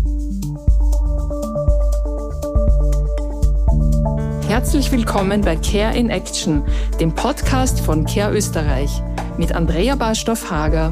Herzlich willkommen bei Care in Action, dem Podcast von Care Österreich mit Andrea Barstorff-Hager.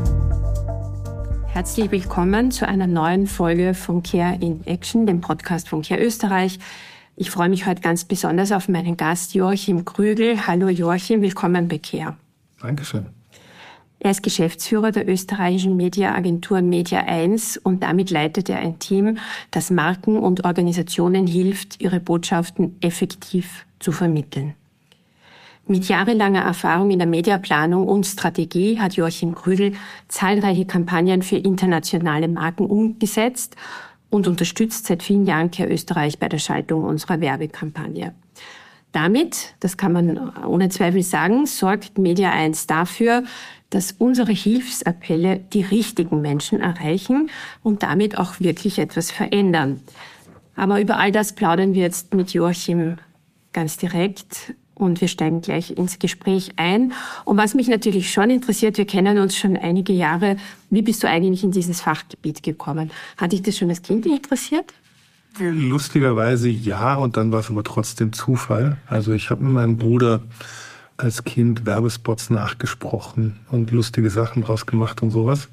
Herzlich willkommen zu einer neuen Folge von Care in Action, dem Podcast von Care Österreich. Ich freue mich heute ganz besonders auf meinen Gast Joachim Krügel. Hallo Joachim, willkommen bei Care. Dankeschön. Er ist Geschäftsführer der österreichischen Mediaagentur Media1 und damit leitet er ein Team, das Marken und Organisationen hilft, ihre Botschaften effektiv zu vermitteln. Mit jahrelanger Erfahrung in der Mediaplanung und Strategie hat Joachim Krügel zahlreiche Kampagnen für internationale Marken umgesetzt und unterstützt seit vielen Jahren Care Österreich bei der Schaltung unserer Werbekampagne. Damit, das kann man ohne Zweifel sagen, sorgt Media1 dafür, dass unsere Hilfsappelle die richtigen Menschen erreichen und damit auch wirklich etwas verändern. Aber über all das plaudern wir jetzt mit Joachim ganz direkt und wir steigen gleich ins Gespräch ein. Und was mich natürlich schon interessiert, wir kennen uns schon einige Jahre, wie bist du eigentlich in dieses Fachgebiet gekommen? Hat dich das schon als Kind interessiert? Lustigerweise ja, und dann war es aber trotzdem Zufall. Also ich habe mit meinem Bruder als Kind Werbespots nachgesprochen und lustige Sachen draus gemacht und sowas.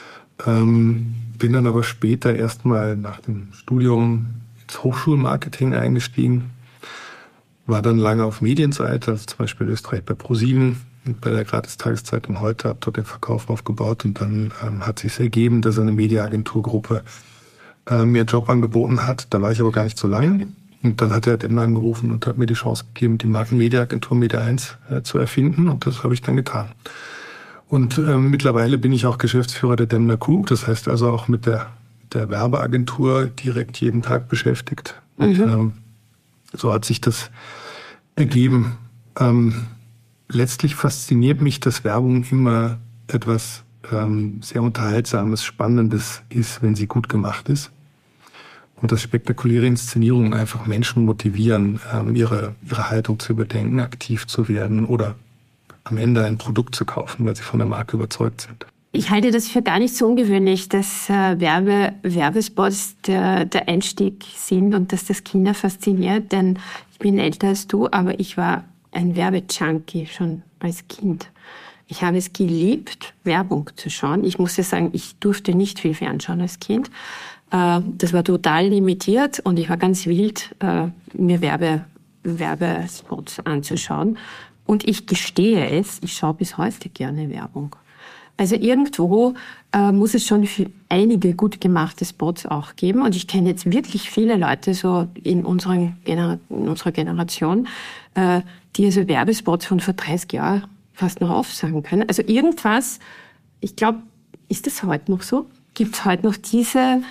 Bin dann aber später erstmal nach dem Studium ins Hochschulmarketing eingestiegen. War dann lange auf Medienseite, also zum Beispiel Österreich bei ProSieben und bei der Gratis-Tageszeitung Heute, habe dort den Verkauf aufgebaut und dann hat sich ergeben, dass eine Mediaagenturgruppe mir einen Job angeboten hat. Da war ich aber gar nicht so lange. Und dann hat er Demmler angerufen und hat mir die Chance gegeben, die Markenmediaagentur Media1 zu erfinden. Und das habe ich dann getan. Und mittlerweile bin ich auch Geschäftsführer der Demmler Group. Das heißt also auch mit der Werbeagentur direkt jeden Tag beschäftigt. Und, so hat sich das ergeben. Letztlich fasziniert mich, dass Werbung immer etwas sehr Unterhaltsames, Spannendes ist, wenn sie gut gemacht ist. Und dass spektakuläre Inszenierungen einfach Menschen motivieren, ihre Haltung zu überdenken, aktiv zu werden oder am Ende ein Produkt zu kaufen, weil sie von der Marke überzeugt sind. Ich halte das für gar nicht so ungewöhnlich, dass Werbespots der Einstieg sind und dass das Kinder fasziniert, denn ich bin älter als du, aber ich war ein Werbejunkie schon als Kind. Ich habe es geliebt, Werbung zu schauen. Ich muss ja sagen, ich durfte nicht viel fernschauen als Kind. Das war total limitiert und ich war ganz wild, mir Werbespots anzuschauen. Und ich gestehe es, ich schaue bis heute gerne Werbung. Also irgendwo muss es schon einige gut gemachte Spots auch geben. Und ich kenne jetzt wirklich viele Leute so in unserer Generation, die also Werbespots von vor 30 Jahren fast noch aufsagen können. Also irgendwas, ich glaube, ist das heute noch so? Gibt es heute noch diese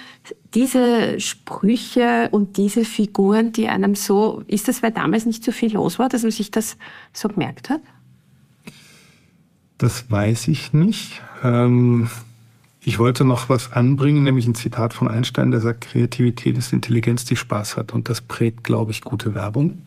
Sprüche und diese Figuren, die einem so... Ist das, weil damals nicht so viel los war, dass man sich das so gemerkt hat? Das weiß ich nicht. Ich wollte noch was anbringen, nämlich ein Zitat von Einstein, der sagt, Kreativität ist Intelligenz, die Spaß hat. Und das prägt, glaube ich, gute Werbung.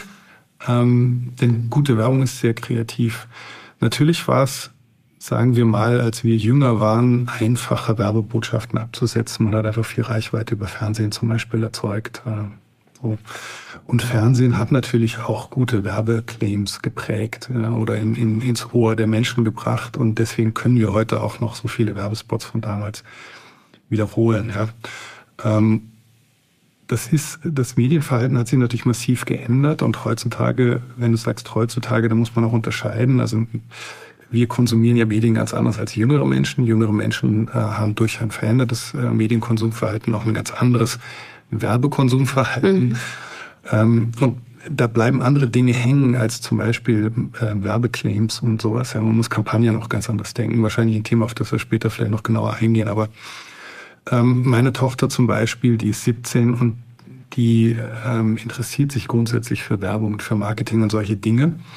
Denn gute Werbung ist sehr kreativ. Natürlich war es, sagen wir mal, als wir jünger waren, einfacher Werbebotschaften abzusetzen. Man hat einfach viel Reichweite über Fernsehen zum Beispiel erzeugt. Und Fernsehen hat natürlich auch gute Werbeclaims geprägt oder ins Ohr der Menschen gebracht. Und deswegen können wir heute auch noch so viele Werbespots von damals wiederholen. Ja. Das Medienverhalten hat sich natürlich massiv geändert. Und heutzutage, wenn du sagst heutzutage, da muss man auch unterscheiden. Also wir konsumieren ja Medien ganz anders als jüngere Menschen. Jüngere Menschen haben durch ein verändertes Medienkonsumverhalten auch ein ganz anderes Werbekonsumverhalten. Und da bleiben andere Dinge hängen als zum Beispiel Werbeclaims und sowas. Ja, man muss Kampagnen auch ganz anders denken. Wahrscheinlich ein Thema, auf das wir später vielleicht noch genauer eingehen. Aber meine Tochter zum Beispiel, die ist 17 und die interessiert sich grundsätzlich für Werbung und für Marketing und solche Dinge.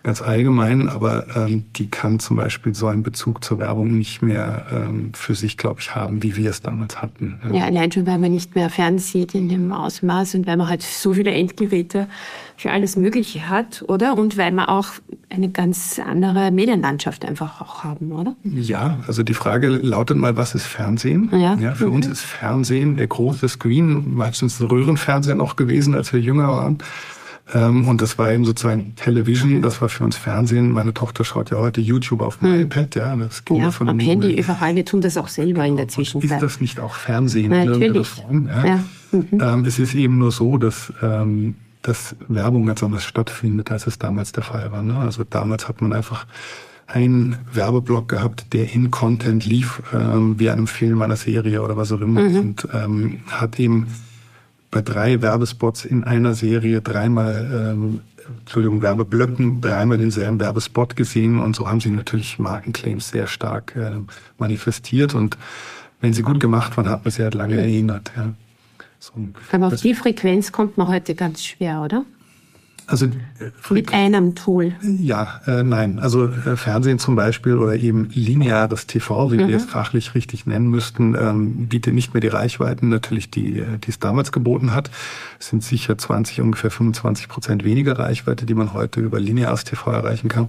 ganz allgemein, aber die kann zum Beispiel so einen Bezug zur Werbung nicht mehr für sich, glaube ich, haben, wie wir es damals hatten. Ja, allein schon, weil man nicht mehr fernsieht in dem Ausmaß und weil man halt so viele Endgeräte für alles Mögliche hat, oder? Und weil wir auch eine ganz andere Medienlandschaft einfach auch haben, oder? Ja, also die Frage lautet mal, was ist Fernsehen? Ja, für uns ist Fernsehen der große Screen, meistens ein Röhrenfernseher noch gewesen, als wir jünger waren. Und das war eben sozusagen Television, das war für uns Fernsehen. Meine Tochter schaut ja heute YouTube auf dem iPad. Ja, das ging von am Handy überall. Wir tun das auch selber in der Zwischenzeit. Ist das nicht auch Fernsehen? Natürlich. Es ist eben nur so, dass Werbung ganz anders stattfindet, als es damals der Fall war. Ne? Also damals hat man einfach einen Werbeblock gehabt, der in Content lief, wie einem Film, einer Serie oder was auch immer. Und hat eben bei 3 Werbespots in einer Serie Werbeblöcken, dreimal denselben Werbespot gesehen. Und so haben sie natürlich Markenclaims sehr stark manifestiert. Und wenn sie gut gemacht waren, hat man sie halt lange erinnert. Ja. So, aber auf die Frequenz kommt man heute ganz schwer, oder? Also mit einem Tool? Ja, nein. Also Fernsehen zum Beispiel oder eben lineares TV, wie wir es fachlich richtig nennen müssten, bietet nicht mehr die Reichweiten, natürlich die es damals geboten hat. Es sind sicher ungefähr 25% weniger Reichweite, die man heute über lineares TV erreichen kann.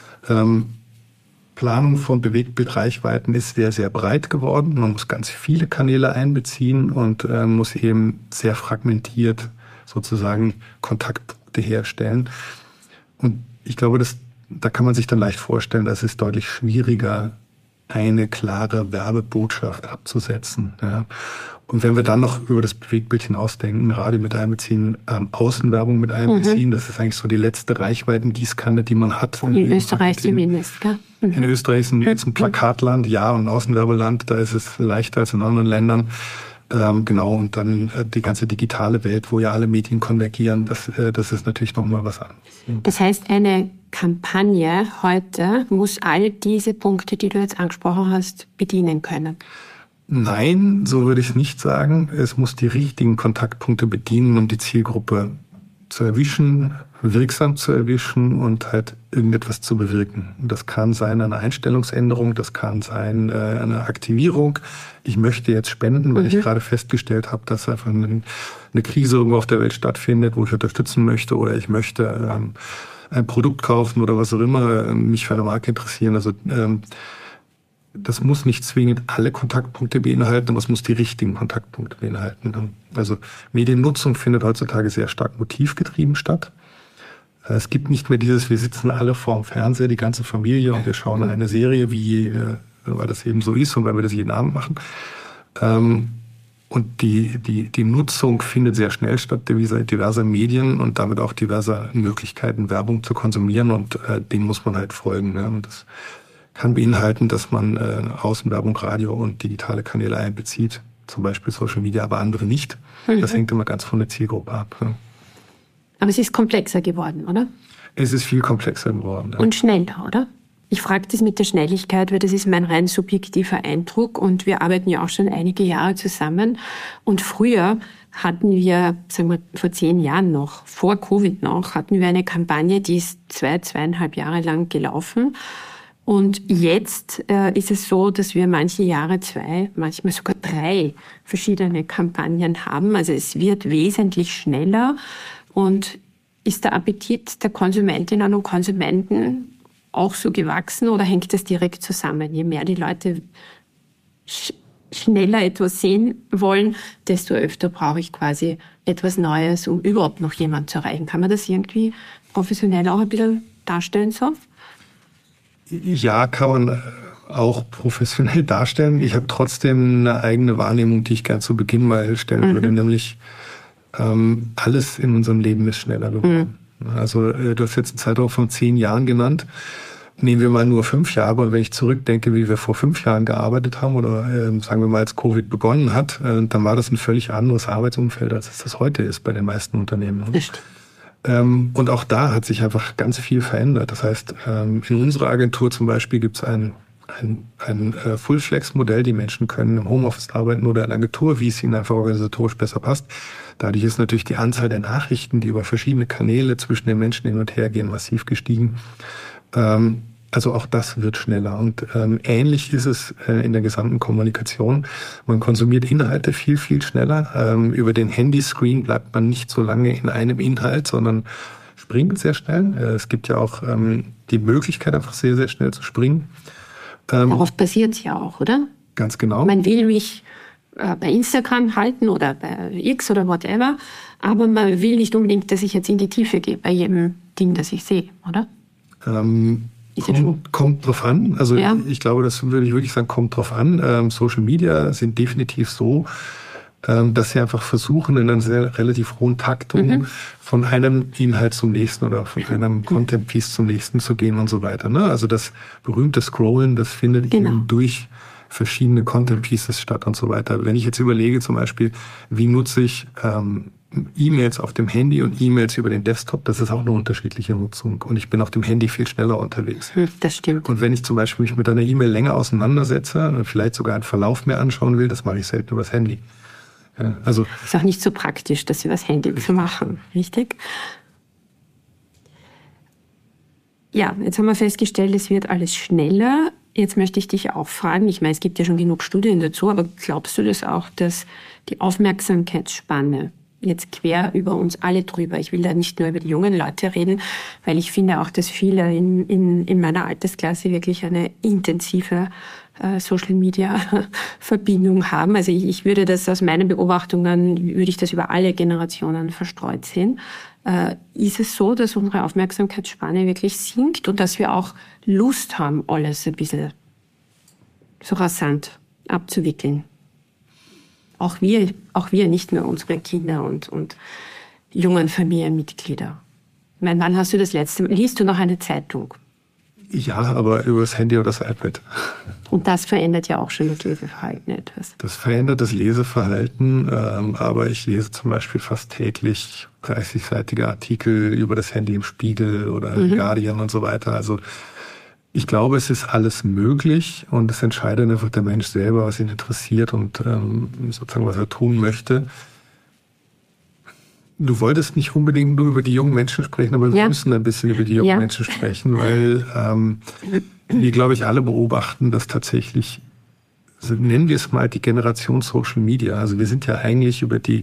Planung von Bewegtbildreichweiten ist sehr, sehr breit geworden. Man muss ganz viele Kanäle einbeziehen und muss eben sehr fragmentiert sozusagen Kontaktpunkte herstellen. Und ich glaube, da kann man sich dann leicht vorstellen, dass es deutlich schwieriger, eine klare Werbebotschaft abzusetzen. Ja. Und wenn wir dann noch über das Bewegtbild hinausdenken, Radio mit einbeziehen, Außenwerbung mit einbeziehen, das ist eigentlich so die letzte Reichweitengießkanne, die man hat. In Österreich zumindest, gell? In Österreich ist ein Plakatland, ja, und ein Außenwerbeland, da ist es leichter als in anderen Ländern. Genau, und dann die ganze digitale Welt, wo ja alle Medien konvergieren, das ist natürlich nochmal was anderes. Das heißt, eine Kampagne heute muss all diese Punkte, die du jetzt angesprochen hast, bedienen können. Nein, so würde ich es nicht sagen. Es muss die richtigen Kontaktpunkte bedienen, um die Zielgruppe zu erwischen, wirksam zu erwischen und halt irgendetwas zu bewirken. Das kann sein eine Einstellungsänderung, das kann sein eine Aktivierung. Ich möchte jetzt spenden, weil ich gerade festgestellt habe, dass einfach eine Krise irgendwo auf der Welt stattfindet, wo ich unterstützen möchte, oder ich möchte ein Produkt kaufen oder was auch immer, mich für eine Marke interessieren. Also das muss nicht zwingend alle Kontaktpunkte beinhalten, aber es muss die richtigen Kontaktpunkte beinhalten. Also Mediennutzung findet heutzutage sehr stark motivgetrieben statt. Es gibt nicht mehr dieses, wir sitzen alle vorm Fernseher, die ganze Familie, und wir schauen eine Serie, weil das eben so ist und weil wir das jeden Abend machen. Und die Nutzung findet sehr schnell statt, diverser Medien und damit auch diverser Möglichkeiten, Werbung zu konsumieren, und denen muss man halt folgen. Ja. Und das kann beinhalten, dass man Außenwerbung, Radio und digitale Kanäle einbezieht, zum Beispiel Social Media, aber andere nicht. Das hängt immer ganz von der Zielgruppe ab. Ja. Aber es ist komplexer geworden, oder? Es ist viel komplexer geworden. Ja. Und schneller, oder? Ich frage das mit der Schnelligkeit, weil das ist mein rein subjektiver Eindruck, und wir arbeiten ja auch schon einige Jahre zusammen. Und früher hatten wir, sagen wir vor 10 Jahren noch, vor Covid noch, hatten wir eine Kampagne, die ist 2,5 Jahre lang gelaufen. Und jetzt ist es so, dass wir manche Jahre 2, manchmal sogar 3 verschiedene Kampagnen haben. Also es wird wesentlich schneller. Und ist der Appetit der Konsumentinnen und Konsumenten auch so gewachsen, oder hängt das direkt zusammen? Je mehr die Leute schneller etwas sehen wollen, desto öfter brauche ich quasi etwas Neues, um überhaupt noch jemanden zu erreichen. Kann man das irgendwie professionell auch ein bisschen darstellen so? Ja, kann man auch professionell darstellen. Ich habe trotzdem eine eigene Wahrnehmung, die ich gerne zu Beginn mal stellen würde, nämlich alles in unserem Leben ist schneller geworden. Also du hast jetzt einen Zeitraum von 10 Jahren genannt. Nehmen wir mal nur 5 Jahre, und wenn ich zurückdenke, wie wir vor 5 Jahren gearbeitet haben, oder sagen wir mal, als Covid begonnen hat, dann war das ein völlig anderes Arbeitsumfeld, als es das heute ist bei den meisten Unternehmen. Echt? Und auch da hat sich einfach ganz viel verändert. Das heißt, in unserer Agentur zum Beispiel gibt es ein ein Full-Flex-Modell. Die Menschen können im Homeoffice arbeiten oder in der Agentur, wie es ihnen einfach organisatorisch besser passt. Dadurch ist natürlich die Anzahl der Nachrichten, die über verschiedene Kanäle zwischen den Menschen hin und her gehen, massiv gestiegen. Also auch das wird schneller. Und ähnlich ist es in der gesamten Kommunikation. Man konsumiert Inhalte viel, viel schneller. Über den Handyscreen bleibt man nicht so lange in einem Inhalt, sondern springt sehr schnell. Es gibt ja auch die Möglichkeit, einfach sehr, sehr schnell zu springen. Darauf basiert es ja auch, oder? Ganz genau. Man will mich bei Instagram halten oder bei X oder whatever, aber man will nicht unbedingt, dass ich jetzt in die Tiefe gehe bei jedem Ding, das ich sehe, oder? Kommt drauf an. Also ja. Ich glaube, das würde ich wirklich sagen, kommt drauf an. Social Media sind definitiv so, dass sie einfach versuchen, in einer sehr relativ hohen Taktung von einem Inhalt zum nächsten oder von einem Content-Piece zum nächsten zu gehen und so weiter. Ne? Also das berühmte Scrollen, das findet eben durch verschiedene Content-Pieces statt und so weiter. Wenn ich jetzt überlege zum Beispiel, wie nutze ich E-Mails auf dem Handy und E-Mails über den Desktop, das ist auch eine unterschiedliche Nutzung. Und ich bin auf dem Handy viel schneller unterwegs. Das stimmt. Und wenn ich zum Beispiel mich mit einer E-Mail länger auseinandersetze und vielleicht sogar einen Verlauf mehr anschauen will, das mache ich selten übers Handy. Ja, also ist auch nicht so praktisch, das übers Handy zu machen, richtig? Ja, jetzt haben wir festgestellt, es wird alles schneller. Jetzt möchte ich dich auch fragen, ich meine, es gibt ja schon genug Studien dazu, aber glaubst du das auch, dass die Aufmerksamkeitsspanne jetzt quer über uns alle drüber, ich will da nicht nur über die jungen Leute reden, weil ich finde auch, dass viele in meiner Altersklasse wirklich eine intensive Social-Media-Verbindung haben. Also ich würde das aus meinen Beobachtungen, würde ich das über alle Generationen verstreut sehen. Ist es so, dass unsere Aufmerksamkeitsspanne wirklich sinkt und dass wir auch Lust haben, alles ein bisschen so rasant abzuwickeln? Auch wir, nicht nur unsere Kinder und jungen Familienmitglieder. Ich meine, wann hast du das letzte Mal, liest du noch eine Zeitung? Ja, aber über das Handy oder das iPad. Und das verändert ja auch schon das Leseverhalten etwas. Das verändert das Leseverhalten, aber ich lese zum Beispiel fast täglich 30-seitige Artikel über das Handy im Spiegel oder Guardian und so weiter. Also ich glaube, es ist alles möglich und es entscheidet einfach der Mensch selber, was ihn interessiert und sozusagen, was er tun möchte. Du wolltest nicht unbedingt nur über die jungen Menschen sprechen, aber wir müssen ein bisschen über die jungen Menschen sprechen, weil wir, glaube ich, alle beobachten, dass tatsächlich, also nennen wir es mal die Generation Social Media, also wir sind ja eigentlich über die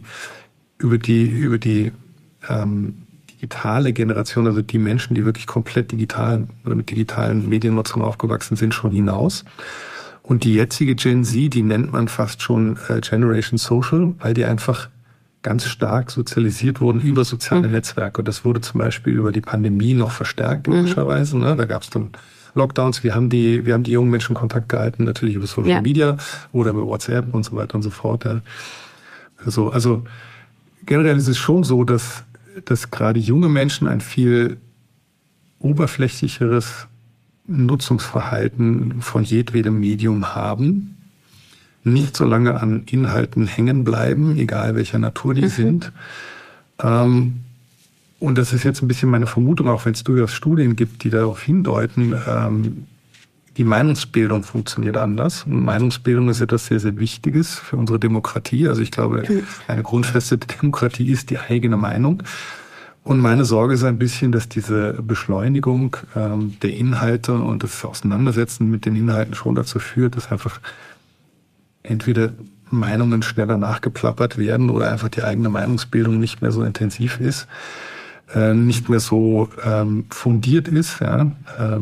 digitale Generation, also die Menschen, die wirklich komplett digital oder mit digitalen Mediennutzung aufgewachsen sind, schon hinaus. Und die jetzige Gen Z, die nennt man fast schon Generation Social, weil die einfach ganz stark sozialisiert wurden über soziale Netzwerke. Und das wurde zum Beispiel über die Pandemie noch verstärkt, logischerweise. Ne? Da gab es dann Lockdowns. Wir haben die jungen Menschen Kontakt gehalten, natürlich über Social Media oder über WhatsApp und so weiter und so fort. Ja. Also generell ist es schon so, dass gerade junge Menschen ein viel oberflächlicheres Nutzungsverhalten von jedwedem Medium haben, nicht so lange an Inhalten hängen bleiben, egal welcher Natur die sind. Und das ist jetzt ein bisschen meine Vermutung, auch wenn es durchaus Studien gibt, die darauf hindeuten, die Meinungsbildung funktioniert anders. Und Meinungsbildung ist etwas sehr, sehr Wichtiges für unsere Demokratie. Also ich glaube, eine Grundfeste der Demokratie ist die eigene Meinung. Und meine Sorge ist ein bisschen, dass diese Beschleunigung der Inhalte und das Auseinandersetzen mit den Inhalten schon dazu führt, dass einfach entweder Meinungen schneller nachgeplappert werden oder einfach die eigene Meinungsbildung nicht mehr so intensiv ist, nicht mehr so fundiert ist. Ja.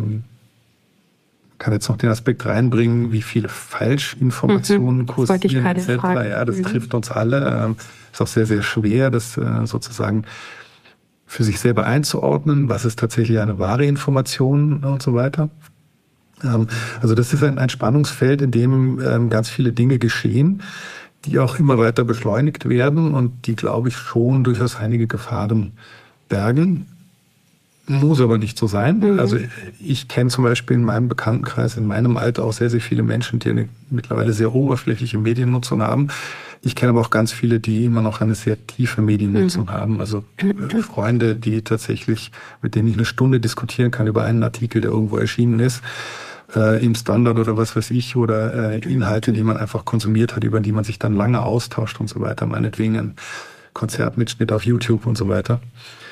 Kann jetzt noch den Aspekt reinbringen, wie viele Falschinformationen kursieren etc. Ja, das trifft uns alle. Ist auch sehr, sehr schwer, das sozusagen für sich selber einzuordnen, was ist tatsächlich eine wahre Information und so weiter. Also das ist ein Spannungsfeld, in dem ganz viele Dinge geschehen, die auch immer weiter beschleunigt werden und die, glaube ich, schon durchaus einige Gefahren bergen. Muss aber nicht so sein. Also ich kenne zum Beispiel in meinem Bekanntenkreis, in meinem Alter auch sehr, sehr viele Menschen, die eine mittlerweile sehr oberflächliche Mediennutzung haben. Ich kenne aber auch ganz viele, die immer noch eine sehr tiefe Mediennutzung haben. Also Freunde, die tatsächlich, mit denen ich eine Stunde diskutieren kann über einen Artikel, der irgendwo erschienen ist. im Standard oder was weiß ich, oder Inhalte, die man einfach konsumiert hat, über die man sich dann lange austauscht und so weiter, meinetwegen ein Konzertmitschnitt auf YouTube und so weiter.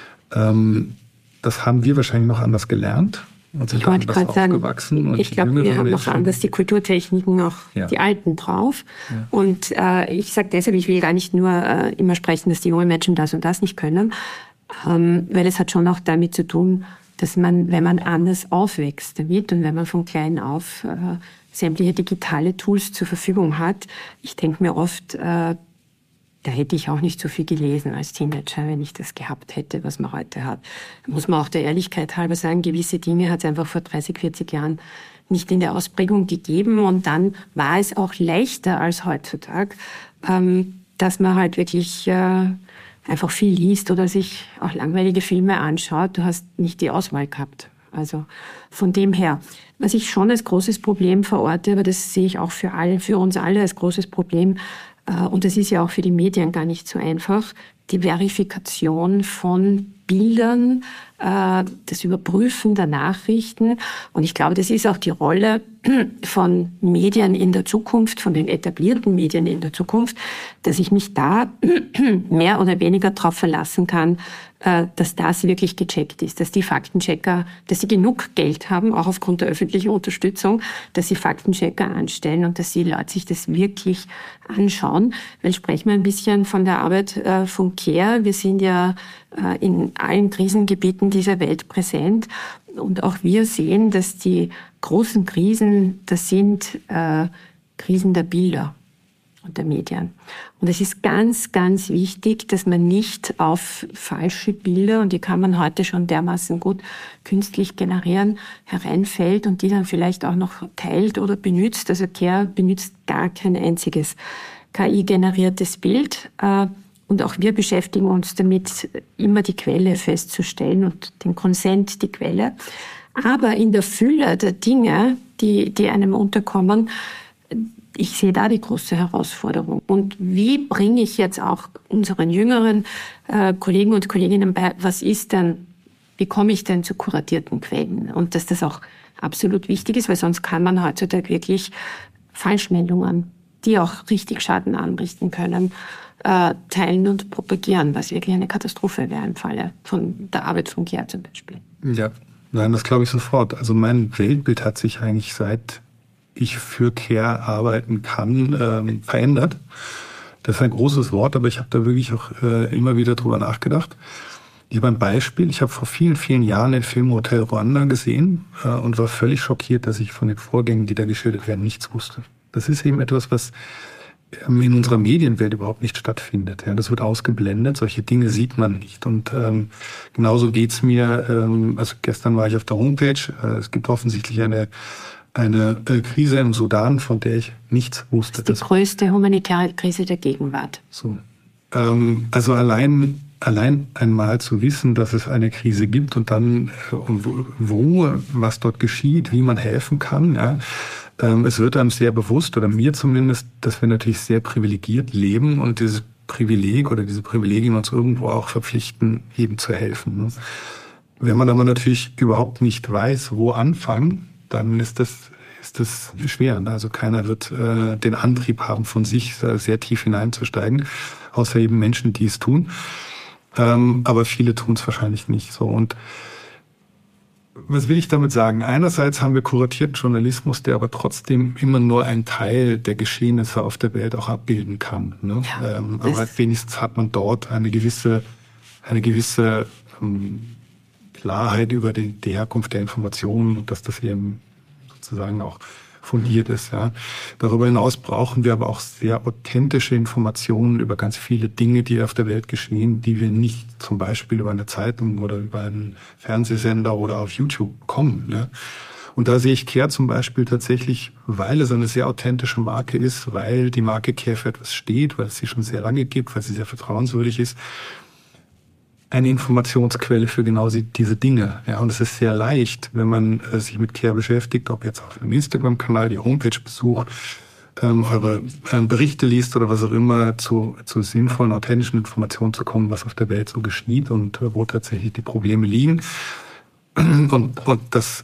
Das haben wir wahrscheinlich noch anders gelernt und sind anders aufgewachsen. Ich glaube, wir haben noch anders die Kulturtechniken, auch die alten drauf. Ja. Und ich sage deshalb, ich will gar nicht nur immer sprechen, dass die jungen Menschen das und das nicht können, weil es hat schon auch damit zu tun, dass man, wenn man anders aufwächst damit und wenn man von klein auf sämtliche digitale Tools zur Verfügung hat, ich denke mir oft, da hätte ich auch nicht so viel gelesen als Teenager, wenn ich das gehabt hätte, was man heute hat. Da muss man auch der Ehrlichkeit halber sagen, gewisse Dinge hat es einfach vor 30, 40 Jahren nicht in der Ausprägung gegeben. Und dann war es auch leichter als heutzutage, dass man halt wirklich einfach viel liest oder sich auch langweilige Filme anschaut. Du hast nicht die Auswahl gehabt. Also von dem her, was ich schon als großes Problem verorte, aber das sehe ich auch für uns alle als großes Problem, und das ist ja auch für die Medien gar nicht so einfach, die Verifikation von Bildern, das Überprüfen der Nachrichten. Und ich glaube, das ist auch die Rolle von Medien in der Zukunft, von den etablierten Medien in der Zukunft, dass ich mich da mehr oder weniger darauf verlassen kann, dass das wirklich gecheckt ist, dass die Faktenchecker, dass sie genug Geld haben, auch aufgrund der öffentlichen Unterstützung, dass sie Faktenchecker anstellen und dass die Leute sich das wirklich anschauen. Weil sprechen wir ein bisschen von der Arbeit von CARE. Wir sind ja in allen Krisengebieten dieser Welt präsent und auch wir sehen, dass die großen Krisen, das sind Krisen der Bilder und der Medien. Und es ist ganz, ganz wichtig, dass man nicht auf falsche Bilder, und die kann man heute schon dermaßen gut künstlich generieren, hereinfällt und die dann vielleicht auch noch teilt oder benutzt. Also CARE benutzt gar kein einziges KI-generiertes Bild. Und auch wir beschäftigen uns damit, immer die Quelle festzustellen und den Consent, die Quelle. Aber in der Fülle der Dinge, die einem unterkommen, ich sehe da die große Herausforderung. Und wie bringe ich jetzt auch unseren jüngeren Kollegen und Kolleginnen bei, wie komme ich denn zu kuratierten Quellen? Und dass das auch absolut wichtig ist, weil sonst kann man heutzutage wirklich Falschmeldungen, die auch richtig Schaden anrichten können, teilen und propagieren, was wirklich eine Katastrophe wäre im Falle von der Arbeit von CARE zum Beispiel. Ja, nein, das glaube ich sofort. Also mein Weltbild hat sich eigentlich seit ich für CARE arbeiten kann, verändert. Das ist ein großes Wort, aber ich habe da wirklich auch immer wieder drüber nachgedacht. Ich habe ein Beispiel. Ich habe vor vielen, vielen Jahren den Film Hotel Rwanda gesehen und war völlig schockiert, dass ich von den Vorgängen, die da geschildert werden, nichts wusste. Das ist eben etwas, was in unserer Medienwelt überhaupt nicht stattfindet. Ja, das wird ausgeblendet, solche Dinge sieht man nicht. Und genauso geht's mir, also gestern war ich auf der Homepage, es gibt offensichtlich eine Krise im Sudan, von der ich nichts wusste. Das ist die größte humanitäre Krise der Gegenwart. So. Also allein einmal zu wissen, dass es eine Krise gibt und dann was dort geschieht, wie man helfen kann, ja. Es wird einem sehr bewusst, oder mir zumindest, dass wir natürlich sehr privilegiert leben und dieses Privileg oder diese Privilegien uns irgendwo auch verpflichten, eben zu helfen. Ne? Wenn man aber natürlich überhaupt nicht weiß, wo anfangen, dann ist das schwer. Also keiner wird den Antrieb haben, von sich sehr tief hineinzusteigen, außer eben Menschen, die es tun. Aber viele tun es wahrscheinlich nicht so. Und was will ich damit sagen? Einerseits haben wir kuratierten Journalismus, der aber trotzdem immer nur einen Teil der Geschehnisse auf der Welt auch abbilden kann. Ne? Ja, aber wenigstens hat man dort eine gewisse Klarheit über die Herkunft der Informationen und dass das eben sozusagen auch fundiert ist. Ja. Darüber hinaus brauchen wir aber auch sehr authentische Informationen über ganz viele Dinge, die auf der Welt geschehen, die wir nicht zum Beispiel über eine Zeitung oder über einen Fernsehsender oder auf YouTube bekommen. Ne. Und da sehe ich CARE zum Beispiel tatsächlich, weil es eine sehr authentische Marke ist, weil die Marke CARE für etwas steht, weil es sie schon sehr lange gibt, weil sie sehr vertrauenswürdig ist, eine Informationsquelle für genau diese Dinge. Ja, und es ist sehr leicht, wenn man sich mit CARE beschäftigt, ob jetzt auf einem Instagram-Kanal, die Homepage besucht, eure Berichte liest oder was auch immer, zu sinnvollen, authentischen Informationen zu kommen, was auf der Welt so geschieht und wo tatsächlich die Probleme liegen. Und das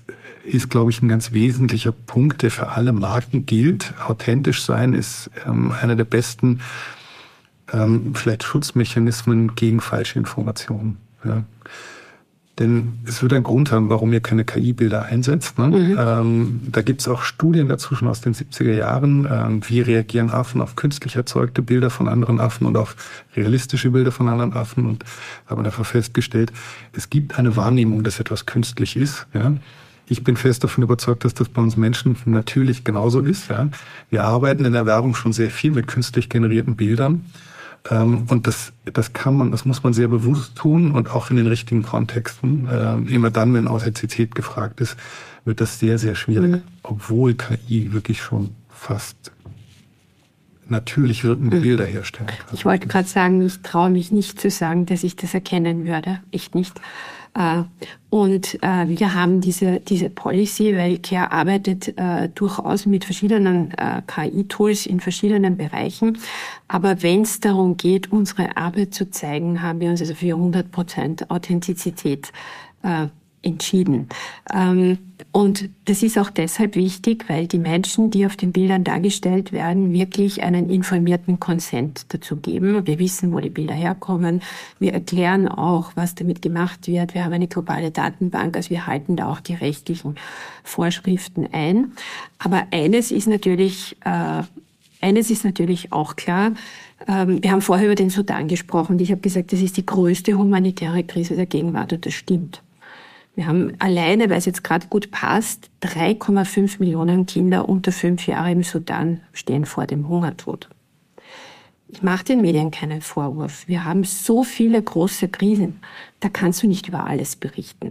ist, glaube ich, ein ganz wesentlicher Punkt, der für alle Marken gilt. Authentisch sein ist einer der besten vielleicht Schutzmechanismen gegen falsche Informationen. Ja. Denn es wird einen Grund haben, warum ihr keine KI-Bilder einsetzt. Ne? Da gibt es auch Studien dazu schon aus den 70er Jahren. Wie reagieren Affen auf künstlich erzeugte Bilder von anderen Affen und auf realistische Bilder von anderen Affen? Und haben einfach festgestellt, es gibt eine Wahrnehmung, dass etwas künstlich ist. Ja? Ich bin fest davon überzeugt, dass das bei uns Menschen natürlich genauso ist. Ja? Wir arbeiten in der Werbung schon sehr viel mit künstlich generierten Bildern. Und das muss man sehr bewusst tun und auch in den richtigen Kontexten. Immer dann, wenn Authentizität gefragt ist, wird das sehr, sehr schwierig, obwohl KI wirklich schon fast natürlich wirkende Bilder herstellen kann. Ich wollte gerade sagen, ich traue mich nicht zu sagen, dass ich das erkennen würde. Echt nicht. Und wir haben diese Policy, weil CARE arbeitet durchaus mit verschiedenen KI-Tools in verschiedenen Bereichen. Aber wenn es darum geht, unsere Arbeit zu zeigen, haben wir uns also für 100% Authentizität entschieden. Und das ist auch deshalb wichtig, weil die Menschen, die auf den Bildern dargestellt werden, wirklich einen informierten Consent dazu geben. Wir wissen, wo die Bilder herkommen. Wir erklären auch, was damit gemacht wird. Wir haben eine globale Datenbank, also wir halten da auch die rechtlichen Vorschriften ein. Aber eines ist natürlich auch klar. Wir haben vorher über den Sudan gesprochen. Ich habe gesagt, das ist die größte humanitäre Krise der Gegenwart, und das stimmt. Wir haben alleine, weil es jetzt gerade gut passt, 3,5 Millionen Kinder unter 5 Jahre im Sudan stehen vor dem Hungertod. Ich mache den Medien keinen Vorwurf. Wir haben so viele große Krisen. Da kannst du nicht über alles berichten.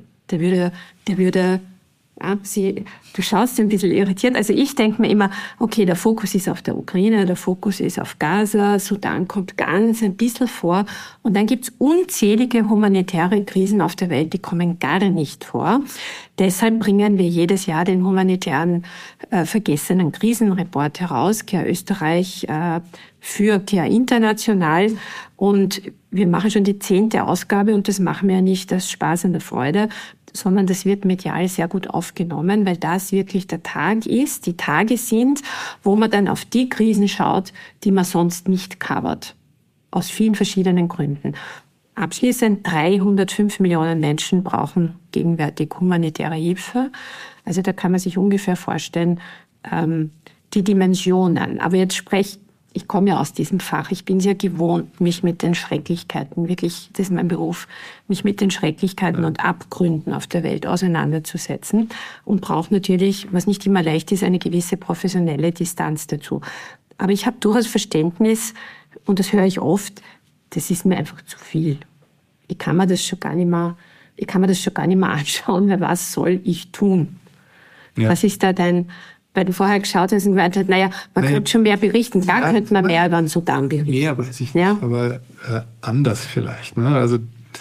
Du schaust ein bisschen irritiert. Also ich denke mir immer, okay, der Fokus ist auf der Ukraine, der Fokus ist auf Gaza, Sudan kommt ganz ein bisschen vor. Und dann gibt's unzählige humanitäre Krisen auf der Welt, die kommen gar nicht vor. Deshalb bringen wir jedes Jahr den humanitären vergessenen Krisenreport heraus, CARE Österreich für CARE International. Und wir machen schon die 10. Ausgabe, und das machen wir ja nicht aus Spaß und der Freude, sondern das wird medial sehr gut aufgenommen, weil das wirklich der Tag ist, die Tage sind, wo man dann auf die Krisen schaut, die man sonst nicht covert. Aus vielen verschiedenen Gründen. Abschließend, 305 Millionen Menschen brauchen gegenwärtig humanitäre Hilfe. Also da kann man sich ungefähr vorstellen, die Dimensionen. Aber jetzt ich komme ja aus diesem Fach. Ich bin sehr gewohnt, mich mit den Schrecklichkeiten, wirklich, das ist mein Beruf, mich mit den Schrecklichkeiten und Abgründen auf der Welt auseinanderzusetzen, und brauche natürlich, was nicht immer leicht ist, eine gewisse professionelle Distanz dazu. Aber ich habe durchaus Verständnis, und das höre ich oft, das ist mir einfach zu viel. Ich kann mir das schon gar nicht mehr anschauen, weil was soll ich tun? Ja. Was ist da weil du vorher geschaut hast und gemeint hast, man könnte schon mehr berichten. Klar könnte man mehr über den Sudan berichten. Mehr weiß ich nicht, aber anders vielleicht. Ne? Also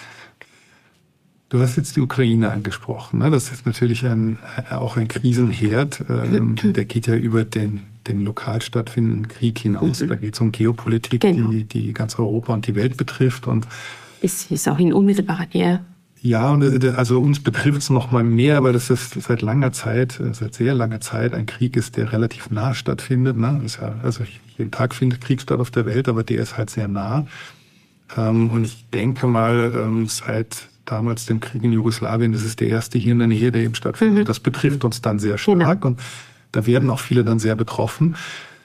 du hast jetzt die Ukraine angesprochen. Ne? Das ist natürlich auch ein Krisenherd. Der geht ja über den lokal stattfindenden Krieg hinaus. Da geht es um Geopolitik, genau, die ganz Europa und die Welt betrifft. Und es ist auch in unmittelbarer Nähe. Ja, und also uns betrifft es noch mal mehr, weil das ist seit sehr langer Zeit ein Krieg ist, der relativ nah stattfindet. Ne? Also jeden Tag findet Krieg statt auf der Welt, aber der ist halt sehr nah. Und ich denke mal, seit damals dem Krieg in Jugoslawien, das ist der erste hier in der Nähe, der eben stattfindet. Das betrifft uns dann sehr stark, genau, und da werden auch viele dann sehr betroffen.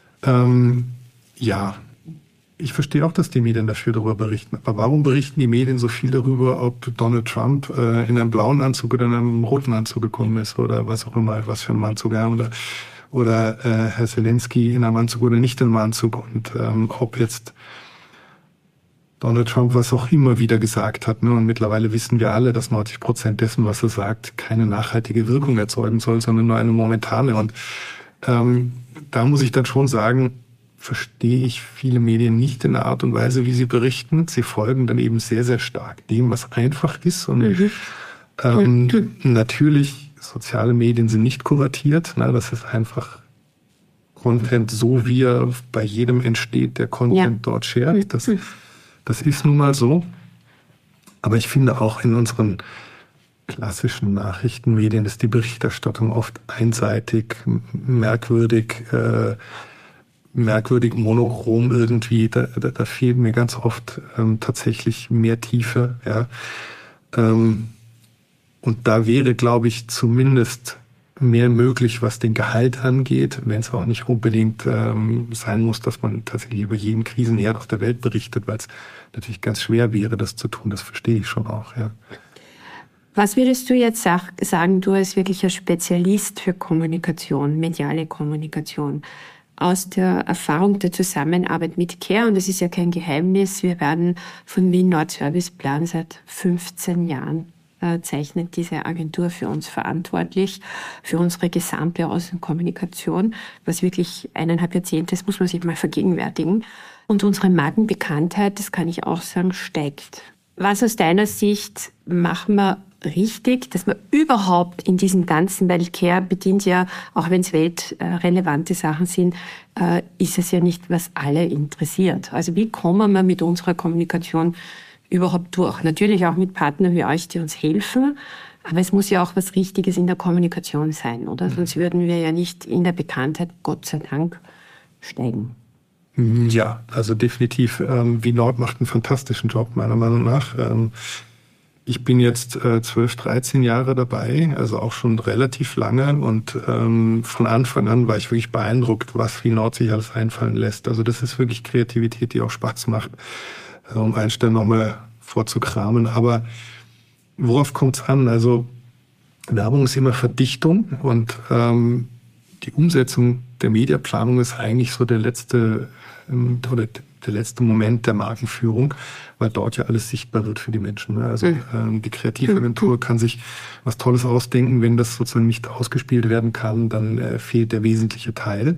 Ich verstehe auch, dass die Medien dafür darüber berichten. Aber warum berichten die Medien so viel darüber, ob Donald Trump in einem blauen Anzug oder in einem roten Anzug gekommen ist oder was auch immer, was für einen Anzug er haben, oder Herr Zelensky in einem Anzug oder nicht in einem Anzug, und ob jetzt Donald Trump was auch immer wieder gesagt hat. Ne? Und mittlerweile wissen wir alle, dass 90% dessen, was er sagt, keine nachhaltige Wirkung erzeugen soll, sondern nur eine momentane. Und da muss ich dann schon sagen, verstehe ich viele Medien nicht in der Art und Weise, wie sie berichten. Sie folgen dann eben sehr, sehr stark dem, was einfach ist. Und natürlich, soziale Medien sind nicht kuratiert. Ne? Das ist einfach Content, so wie er bei jedem entsteht, der Content dort shared. Das ist nun mal so. Aber ich finde auch in unseren klassischen Nachrichtenmedien ist die Berichterstattung oft einseitig, merkwürdig monochrom irgendwie. Da fehlt mir ganz oft tatsächlich mehr Tiefe. Ja. Und da wäre, glaube ich, zumindest mehr möglich, was den Gehalt angeht, wenn es auch nicht unbedingt sein muss, dass man tatsächlich über jeden Krisenherd auf der Welt berichtet, weil es natürlich ganz schwer wäre, das zu tun. Das verstehe ich schon auch. Ja. Was würdest du jetzt sagen, du als wirklicher Spezialist für Kommunikation, mediale Kommunikation, aus der Erfahrung der Zusammenarbeit mit CARE, und das ist ja kein Geheimnis, wir werden von Wien Nord Serviceplan seit 15 Jahren zeichnet diese Agentur für uns verantwortlich, für unsere gesamte Außenkommunikation, was wirklich 1,5 Jahrzehnte ist, muss man sich mal vergegenwärtigen. Und unsere Markenbekanntheit, das kann ich auch sagen, steigt. Was aus deiner Sicht machen wir richtig, dass wir überhaupt in diesem ganzen, weil CARE bedient ja, auch wenn es weltrelevante Sachen sind, ist es ja nicht, was alle interessiert. Also wie kommen wir mit unserer Kommunikation überhaupt durch? Natürlich auch mit Partnern wie euch, die uns helfen, aber es muss ja auch was Richtiges in der Kommunikation sein, oder? Sonst würden wir ja nicht in der Bekanntheit, Gott sei Dank, steigen. Ja, also definitiv. Wien Nord macht einen fantastischen Job, meiner Meinung nach. Ich bin jetzt 12, 13 Jahre dabei, also auch schon relativ lange. Und von Anfang an war ich wirklich beeindruckt, was Wien Nord sich alles einfallen lässt. Also das ist wirklich Kreativität, die auch Spaß macht, um einen Stellen nochmal vorzukramen. Aber worauf kommt es an? Also Werbung ist immer Verdichtung und die Umsetzung der Mediaplanung ist eigentlich so der letzte Moment der Markenführung, weil dort ja alles sichtbar wird für die Menschen. Also die Kreativagentur kann sich was Tolles ausdenken. Wenn das sozusagen nicht ausgespielt werden kann, dann fehlt der wesentliche Teil.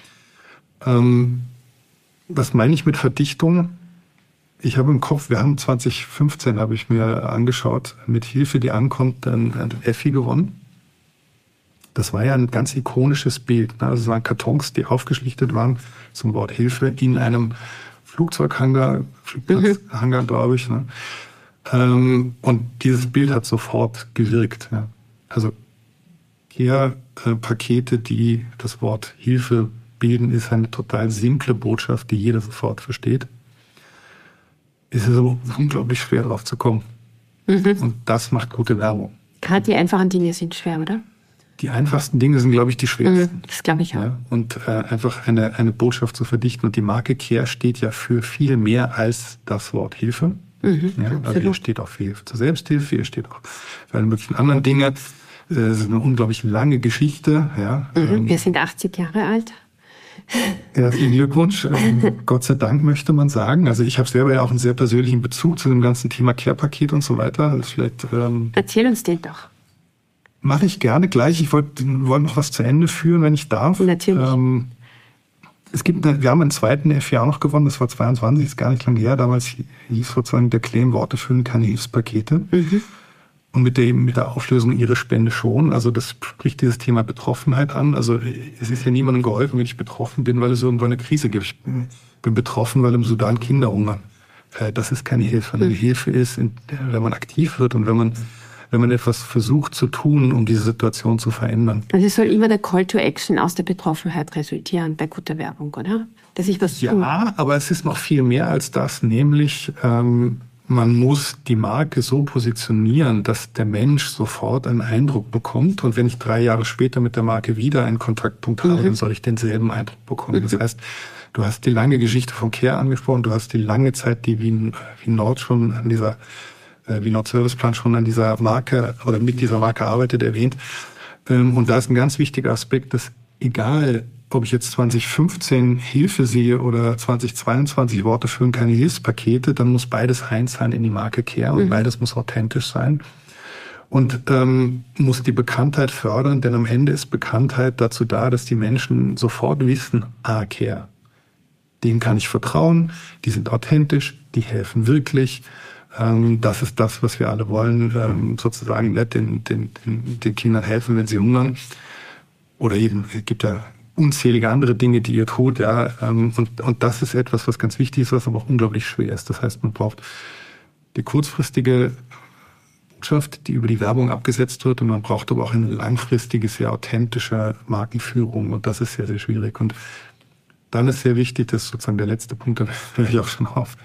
Was meine ich mit Verdichtung? Ich habe im Kopf, wir haben 2015, habe ich mir angeschaut, mit Hilfe, die ankommt, dann einen Effi gewonnen. Das war ja ein ganz ikonisches Bild. Also es waren Kartons, die aufgeschlichtet waren zum Wort Hilfe in einem Flugplatzhangar, glaube ich. Und dieses Bild hat sofort gewirkt. Ja. Also Pakete, die das Wort Hilfe bilden, ist eine total simple Botschaft, die jeder sofort versteht. Es ist aber unglaublich schwer, drauf zu kommen. Und das macht gute Werbung. Gerade die einfachen Dinge sind schwer, oder? Die einfachsten Dinge sind, glaube ich, die schwersten. Das glaube ich auch. Ja, und einfach eine Botschaft zu verdichten. Und die Marke CARE steht ja für viel mehr als das Wort Hilfe. Also hier steht auch für Hilfe zur Selbsthilfe, hier steht auch für alle möglichen anderen Dinge. Es ist eine unglaublich lange Geschichte. Ja. Wir sind 80 Jahre alt. Herzlichen Glückwunsch. Gott sei Dank möchte man sagen. Also ich habe selber ja auch einen sehr persönlichen Bezug zu dem ganzen Thema CARE-Paket und so weiter. Das vielleicht, erzähl uns den doch. Mache ich gerne gleich. Ich wollte noch was zu Ende führen, wenn ich darf. Natürlich. Wir haben einen zweiten FA noch gewonnen, das war 22, ist gar nicht lange her. Damals hieß sozusagen der Claim, Worte füllen keine Hilfspakete. Und mit der Auflösung ihre Spende schon. Also das spricht dieses Thema Betroffenheit an. Also es ist ja niemandem geholfen, wenn ich betroffen bin, weil es irgendwo eine Krise gibt. Ich bin betroffen, weil im Sudan Kinder hungern. Das ist keine Hilfe. Eine Hilfe ist, wenn man aktiv wird und wenn man etwas versucht zu tun, um diese Situation zu verändern. Also es soll immer der Call to Action aus der Betroffenheit resultieren bei guter Werbung, oder? Dass ich was tue. Ja, aber es ist noch viel mehr als das, nämlich man muss die Marke so positionieren, dass der Mensch sofort einen Eindruck bekommt. Und wenn ich 3 Jahre später mit der Marke wieder einen Kontaktpunkt habe, dann soll ich denselben Eindruck bekommen. Das heißt, du hast die lange Geschichte von CARE angesprochen, du hast die lange Zeit, die Wien Nord schon an dieser Wien Nord Serviceplan schon an dieser Marke oder mit dieser Marke arbeitet, erwähnt. Und da ist ein ganz wichtiger Aspekt, dass egal, ob ich jetzt 2015 Hilfe sehe oder 2022 Worte füllen keine Hilfspakete, dann muss beides eins sein in die Marke CARE und beides muss authentisch sein. Und muss die Bekanntheit fördern, denn am Ende ist Bekanntheit dazu da, dass die Menschen sofort wissen, CARE, denen kann ich vertrauen, die sind authentisch, die helfen wirklich. Das ist das, was wir alle wollen, sozusagen nicht den Kindern helfen, wenn sie hungern. Oder eben, es gibt ja unzählige andere Dinge, die ihr tut. Ja, und das ist etwas, was ganz wichtig ist, was aber auch unglaublich schwer ist. Das heißt, man braucht die kurzfristige Botschaft, die über die Werbung abgesetzt wird. Und man braucht aber auch eine langfristige, sehr authentische Markenführung. Und das ist sehr, sehr schwierig. Und dann ist sehr wichtig, das ist sozusagen der letzte Punkt, da höre ich auch schon auf,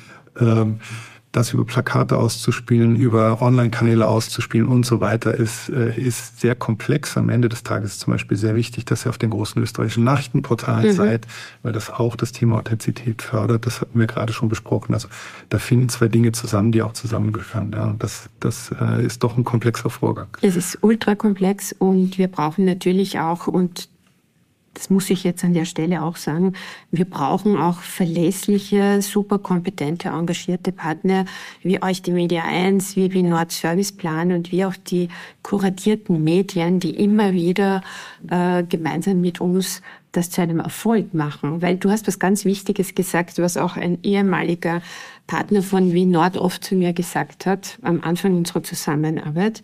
das über Plakate auszuspielen, über Online-Kanäle auszuspielen und so weiter, ist sehr komplex. Am Ende des Tages ist zum Beispiel sehr wichtig, dass ihr auf den großen österreichischen Nachrichtenportalen seid, weil das auch das Thema Authentizität fördert. Das hatten wir gerade schon besprochen. Also da finden zwei Dinge zusammen, die auch zusammengehören. Ja. Und das ist doch ein komplexer Vorgang. Es ist ultra komplex und wir brauchen natürlich auch, und das muss ich jetzt an der Stelle auch sagen, wir brauchen auch verlässliche, super kompetente, engagierte Partner, wie euch die Media 1, wie Nord Serviceplan und wie auch die kuratierten Medien, die immer wieder gemeinsam mit uns das zu einem Erfolg machen. Weil du hast was ganz Wichtiges gesagt, was auch ein ehemaliger Partner von Wien Nord oft zu mir gesagt hat, am Anfang unserer Zusammenarbeit.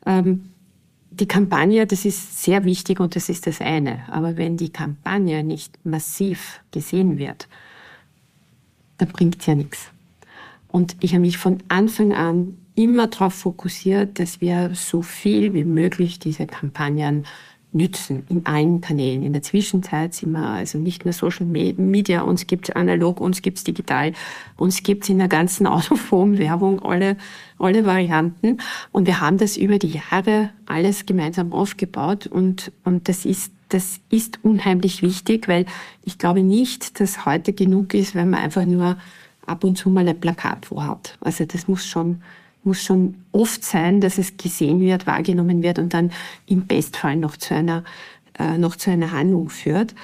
Die Kampagne, das ist sehr wichtig und das ist das eine. Aber wenn die Kampagne nicht massiv gesehen wird, dann bringt es ja nichts. Und ich habe mich von Anfang an immer darauf fokussiert, dass wir so viel wie möglich diese Kampagnen nützen, in allen Kanälen. In der Zwischenzeit sind wir also nicht nur Social Media, uns gibt's analog, uns gibt's digital, uns gibt's in der ganzen Out-of-Home-Werbung alle Varianten. Und wir haben das über die Jahre alles gemeinsam aufgebaut und das ist unheimlich wichtig, weil ich glaube nicht, dass heute genug ist, wenn man einfach nur ab und zu mal ein Plakat vorhat. Also das muss schon oft sein, dass es gesehen wird, wahrgenommen wird und dann im Bestfall noch zu einer Handlung führt.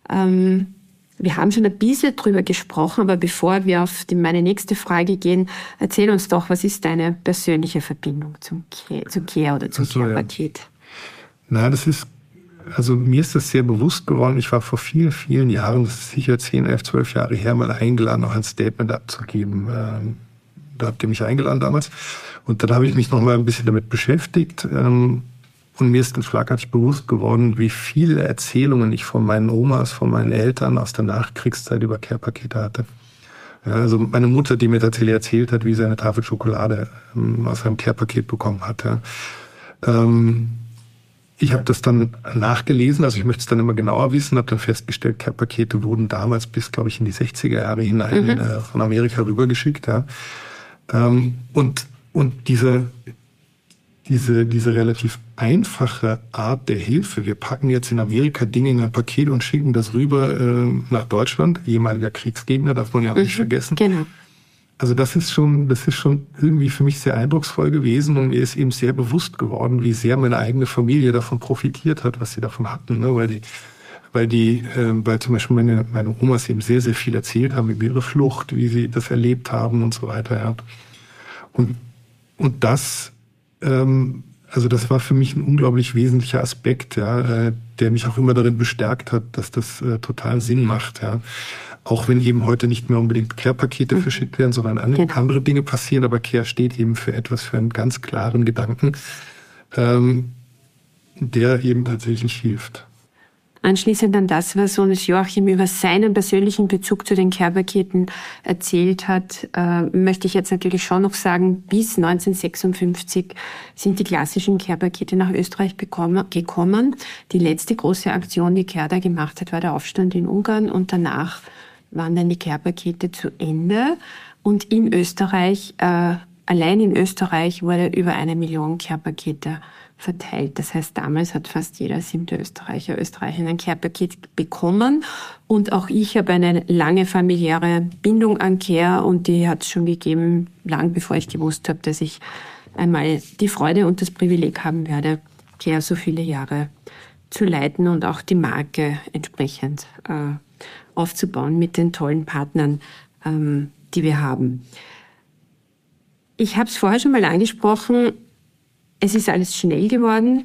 Wir haben schon ein bisschen drüber gesprochen, aber bevor wir auf meine nächste Frage gehen, erzähl uns doch, was ist deine persönliche Verbindung zum Care oder zum Care-Paket? Ja. Na, also mir ist das sehr bewusst geworden. Ich war vor vielen, vielen Jahren, das ist sicher 10, 11, 12 Jahre her, mal eingeladen, auch ein Statement abzugeben. Da habt ihr mich eingeladen damals. Und dann habe ich mich noch mal ein bisschen damit beschäftigt. Und mir ist dann schlagartig bewusst geworden, wie viele Erzählungen ich von meinen Omas, von meinen Eltern aus der Nachkriegszeit über Care-Pakete hatte. Ja, also meine Mutter, die mir tatsächlich erzählt hat, wie sie eine Tafel Schokolade aus einem Care-Paket bekommen hat. Ja. Ich habe das dann nachgelesen, also ich möchte es dann immer genauer wissen, habe dann festgestellt, Care-Pakete wurden damals bis, glaube ich, in die 60er Jahre hinein von Amerika rübergeschickt. Ja. Und diese relativ einfache Art der Hilfe, wir packen jetzt in Amerika Dinge in ein Paket und schicken das rüber nach Deutschland, ehemaliger Kriegsgegner, darf man ja auch nicht vergessen. Genau. Also das ist schon irgendwie für mich sehr eindrucksvoll gewesen und mir ist eben sehr bewusst geworden, wie sehr meine eigene Familie davon profitiert hat, was sie davon hatten, ne? Weil zum Beispiel meine Omas eben sehr, sehr viel erzählt haben über ihre Flucht, wie sie das erlebt haben und so weiter. Ja. Und das, also das war für mich ein unglaublich wesentlicher Aspekt, ja, der mich auch immer darin bestärkt hat, dass das total Sinn macht. Ja. Auch wenn eben heute nicht mehr unbedingt Care-Pakete verschickt werden, sondern andere Dinge passieren, aber Care steht eben für einen ganz klaren Gedanken, der eben tatsächlich hilft. Anschließend an das, was uns Joachim über seinen persönlichen Bezug zu den Care-Paketen erzählt hat, möchte ich jetzt natürlich schon noch sagen, bis 1956 sind die klassischen Care-Pakete nach Österreich gekommen. Die letzte große Aktion, die Care da gemacht hat, war der Aufstand in Ungarn und danach waren dann die Care-Pakete zu Ende. Und in Österreich, allein in Österreich wurde über 1 Million Care-Pakete verteilt. Das heißt, damals hat fast jeder 7. Österreicherin ein Care-Paket bekommen. Und auch ich habe eine lange familiäre Bindung an Care und die hat es schon gegeben, lang bevor ich gewusst habe, dass ich einmal die Freude und das Privileg haben werde, Care so viele Jahre zu leiten und auch die Marke entsprechend aufzubauen mit den tollen Partnern, die wir haben. Ich habe es vorher schon mal angesprochen, es ist alles schnell geworden.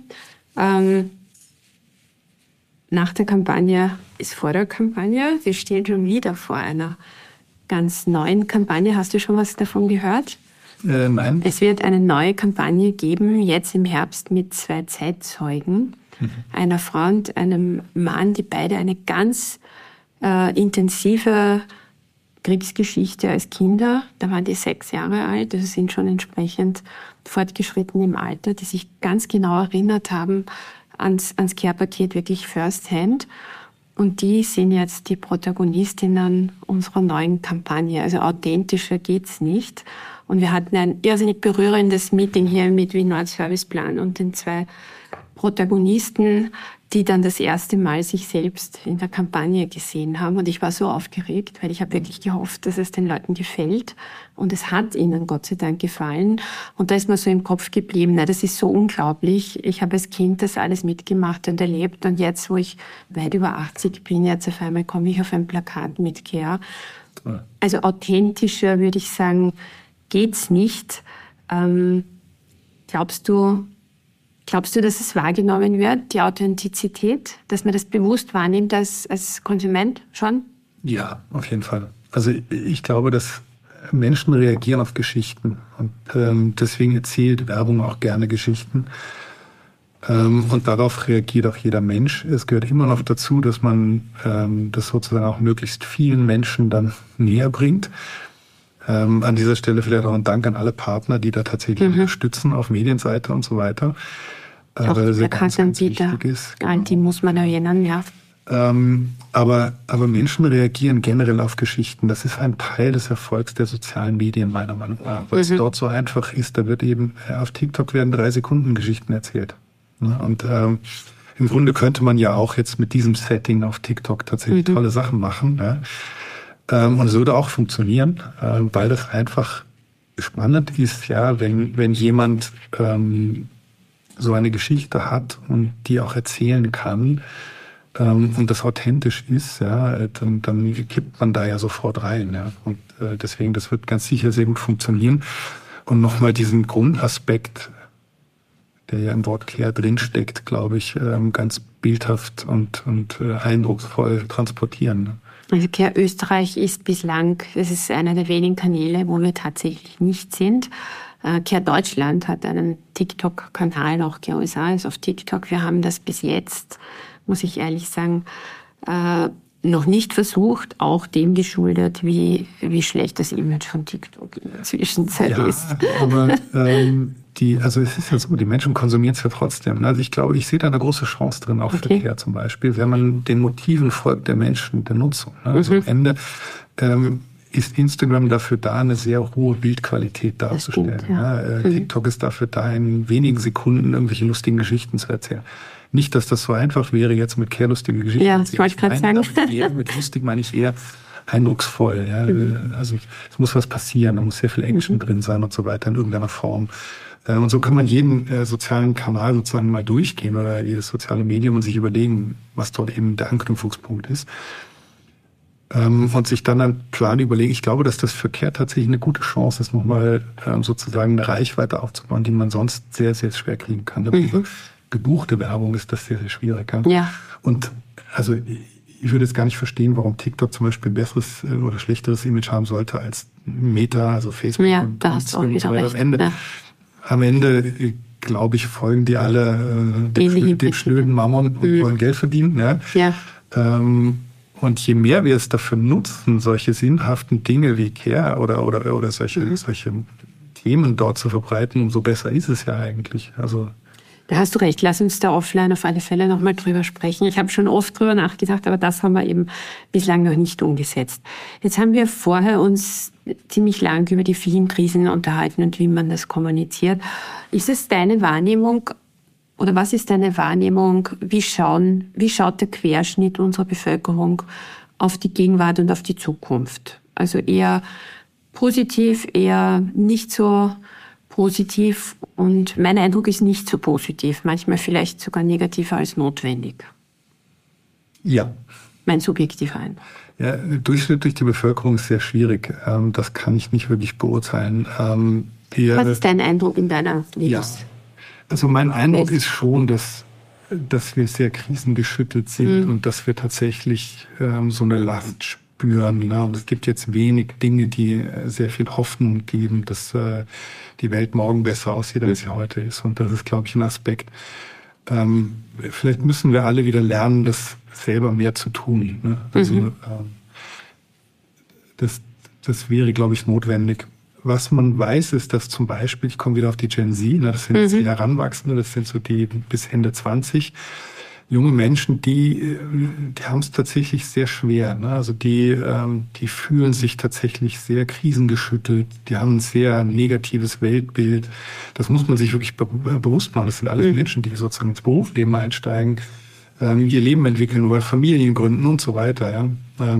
Nach der Kampagne ist vor der Kampagne. Wir stehen schon wieder vor einer ganz neuen Kampagne. Hast du schon was davon gehört? Nein. Es wird eine neue Kampagne geben, jetzt im Herbst mit 2 Zeitzeugen. Einer Frau und einem Mann, die beide eine ganz intensive Kriegsgeschichte als Kinder. Da waren die 6 Jahre alt, also sind schon entsprechend fortgeschritten im Alter, die sich ganz genau erinnert haben ans Care-Paket, wirklich first hand. Und die sind jetzt die Protagonistinnen unserer neuen Kampagne. Also authentischer geht's nicht. Und wir hatten ein irrsinnig berührendes Meeting hier mit Wien Nord Serviceplan und den 2 Protagonisten, die dann das erste Mal sich selbst in der Kampagne gesehen haben. Und ich war so aufgeregt, weil ich habe wirklich gehofft, dass es den Leuten gefällt. Und es hat ihnen Gott sei Dank gefallen. Und da ist mir so im Kopf geblieben, na, das ist so unglaublich. Ich habe als Kind das alles mitgemacht und erlebt. Und jetzt, wo ich weit über 80 bin, jetzt auf einmal komme ich auf ein Plakat mit Care. Also authentischer, würde ich sagen, geht's nicht. Glaubst du, dass es wahrgenommen wird, die Authentizität, dass man das bewusst wahrnimmt als Konsument schon? Ja, auf jeden Fall. Also ich glaube, dass Menschen reagieren auf Geschichten und deswegen erzählt Werbung auch gerne Geschichten. Und darauf reagiert auch jeder Mensch. Es gehört immer noch dazu, dass man das sozusagen auch möglichst vielen Menschen dann näher bringt. An dieser Stelle vielleicht auch ein Dank an alle Partner, die da tatsächlich unterstützen auf Medienseite und so weiter. Auch der Kassenanbieter, genau. Die muss man erwähnen, ja. Aber Menschen reagieren generell auf Geschichten. Das ist ein Teil des Erfolgs der sozialen Medien, meiner Meinung nach. Weil es dort so einfach ist, da wird eben, auf TikTok werden 3 Sekunden Geschichten erzählt. Und im Grunde könnte man ja auch jetzt mit diesem Setting auf TikTok tatsächlich tolle Sachen machen. Ja. Und es würde auch funktionieren, weil das einfach spannend ist, ja, wenn jemand so eine Geschichte hat und die auch erzählen kann und das authentisch ist, ja, dann kippt man da ja sofort rein. Ja. Und deswegen, das wird ganz sicher sehr gut funktionieren. Und nochmal diesen Grundaspekt, der ja im Wort Care drinsteckt, glaube ich, ganz bildhaft und eindrucksvoll transportieren. Also Care Österreich ist bislang, das ist einer der wenigen Kanäle, wo wir tatsächlich nicht sind. Care Deutschland hat einen TikTok-Kanal, auch Care USA ist auf TikTok. Wir haben das bis jetzt, muss ich ehrlich sagen, noch nicht versucht, auch dem geschuldet, wie schlecht das Image von TikTok in der Zwischenzeit ist. Aber also es ist ja so, die Menschen konsumieren es ja trotzdem. Also ich glaube, ich sehe da eine große Chance drin, auch für Care zum Beispiel, wenn man den Motiven folgt der Menschen, der Nutzung. Also am Ende ist Instagram dafür da, eine sehr hohe Bildqualität darzustellen. Stimmt, ja. TikTok ist dafür da, in wenigen Sekunden irgendwelche lustigen Geschichten zu erzählen. Nicht, dass das so einfach wäre, jetzt mit Care lustige Geschichten zu erzählen. Ja, ich wollte gerade sagen. Mit lustig meine ich eher eindrucksvoll. Ja. Also es muss was passieren, da muss sehr viel Action drin sein und so weiter in irgendeiner Form. Und so kann man jeden sozialen Kanal sozusagen mal durchgehen oder jedes soziale Medium und sich überlegen, was dort eben der Anknüpfungspunkt ist. Und sich dann einen Plan überlegen. Ich glaube, dass das für Care tatsächlich eine gute Chance ist, nochmal sozusagen eine Reichweite aufzubauen, die man sonst sehr, sehr schwer kriegen kann. Gebuchte Werbung ist das sehr, sehr schwierig. Ja. Und also ich würde jetzt gar nicht verstehen, warum TikTok zum Beispiel ein besseres oder schlechteres Image haben sollte als Meta, also Facebook. Ja, da hast du auch wieder recht. Am Ende, glaube ich, folgen die alle dem schnöden Mammon und wollen Geld verdienen. Ja. Und je mehr wir es dafür nutzen, solche sinnhaften Dinge wie Care oder solche Themen dort zu verbreiten, umso besser ist es ja eigentlich. Also da hast du recht. Lass uns da offline auf alle Fälle nochmal drüber sprechen. Ich habe schon oft drüber nachgedacht, aber das haben wir eben bislang noch nicht umgesetzt. Jetzt haben wir vorher uns ziemlich lang über die vielen Krisen unterhalten und wie man das kommuniziert. Ist es deine Wahrnehmung oder was ist deine Wahrnehmung? Wie schaut der Querschnitt unserer Bevölkerung auf die Gegenwart und auf die Zukunft? Also eher positiv, eher nicht so positiv, und mein Eindruck ist nicht so positiv, manchmal vielleicht sogar negativer als notwendig. Ja. Mein subjektiver Eindruck. Ja, durchschnittlich die Bevölkerung ist sehr schwierig. Das kann ich nicht wirklich beurteilen. Was ist dein Eindruck in deiner Lebens? Ja. Also mein Eindruck ist schon, dass wir sehr krisengeschüttelt sind und dass wir tatsächlich so eine Last spüren. Ne? Und es gibt jetzt wenig Dinge, die sehr viel Hoffnung geben, dass die Welt morgen besser aussieht, als sie heute ist. Und das ist, glaube ich, ein Aspekt. Vielleicht müssen wir alle wieder lernen, das selber mehr zu tun. Ne? Also das das wäre, glaube ich, notwendig. Was man weiß, ist, dass zum Beispiel, ich komme wieder auf die Gen Z, das sind jetzt die Heranwachsende, das sind so die bis Ende 20, junge Menschen, die haben es tatsächlich sehr schwer. Also die fühlen sich tatsächlich sehr krisengeschüttelt. Die haben ein sehr negatives Weltbild. Das muss man sich wirklich bewusst machen. Das sind alles Menschen, die sozusagen ins Berufsleben einsteigen, ihr Leben entwickeln oder Familien gründen und so weiter. Ja.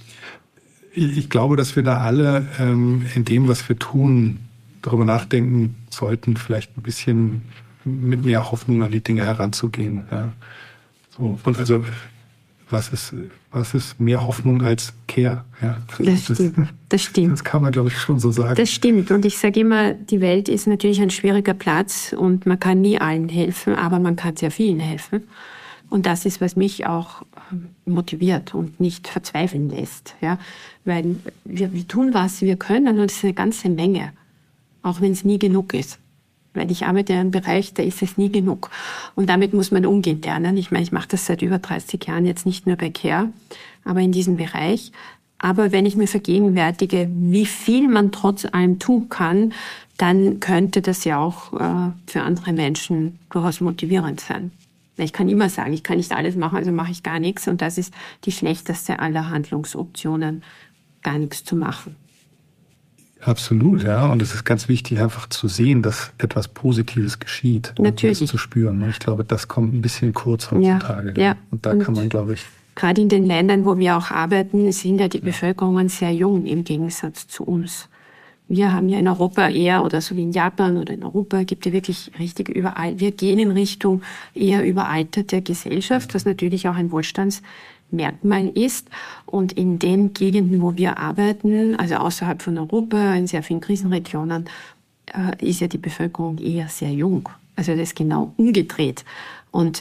Ich glaube, dass wir da alle in dem, was wir tun, darüber nachdenken sollten, vielleicht ein bisschen mit mehr Hoffnung an die Dinge heranzugehen. Ja. So, und also was ist mehr Hoffnung als Care? Ja, das stimmt. Das kann man, glaube ich, schon so sagen. Das stimmt. Und ich sage immer, die Welt ist natürlich ein schwieriger Platz und man kann nie allen helfen, aber man kann sehr vielen helfen. Und das ist, was mich auch motiviert und nicht verzweifeln lässt. Ja? Weil wir tun, was wir können, und es ist eine ganze Menge, auch wenn es nie genug ist. Weil ich arbeite in einem Bereich, da ist es nie genug. Und damit muss man umgehen lernen. Ich meine, ich mache das seit über 30 Jahren, jetzt nicht nur bei Care, aber in diesem Bereich. Aber wenn ich mir vergegenwärtige, wie viel man trotz allem tun kann, dann könnte das ja auch für andere Menschen durchaus motivierend sein. Weil ich kann immer sagen, ich kann nicht alles machen, also mache ich gar nichts. Und das ist die schlechteste aller Handlungsoptionen, gar nichts zu machen. Absolut, ja. Und es ist ganz wichtig, einfach zu sehen, dass etwas Positives geschieht. Natürlich. Und das zu spüren. Ich glaube, das kommt ein bisschen kurz heutzutage. Ja. Und da kann man, glaube ich... Gerade in den Ländern, wo wir auch arbeiten, sind ja die Bevölkerungen sehr jung im Gegensatz zu uns. Wir haben ja in Europa eher, oder so wie in Japan oder in Europa, gibt ja wirklich richtig überall. Wir gehen in Richtung eher überalterte Gesellschaft, was natürlich auch ein Wohlstandsmerkmal ist. Und in den Gegenden, wo wir arbeiten, also außerhalb von Europa, in sehr vielen Krisenregionen, ist ja die Bevölkerung eher sehr jung. Also das ist genau umgedreht. Und